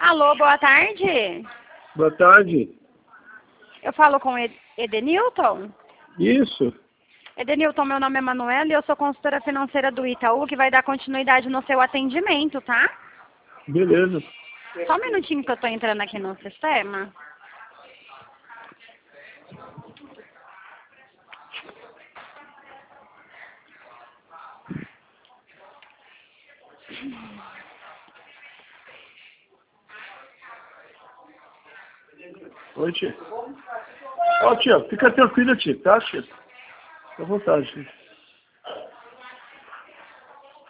Alô, boa tarde. Boa tarde. Eu falo com Edenilton? Isso. Edenilton, meu nome é Manuela e eu sou consultora financeira do Itaú, que vai dar continuidade no seu atendimento, tá? Beleza. Só um minutinho que eu tô entrando aqui no sistema. Oi, tia. Ó, tia, fica tranquila, tia, tá, tia? Fica à vontade, tia.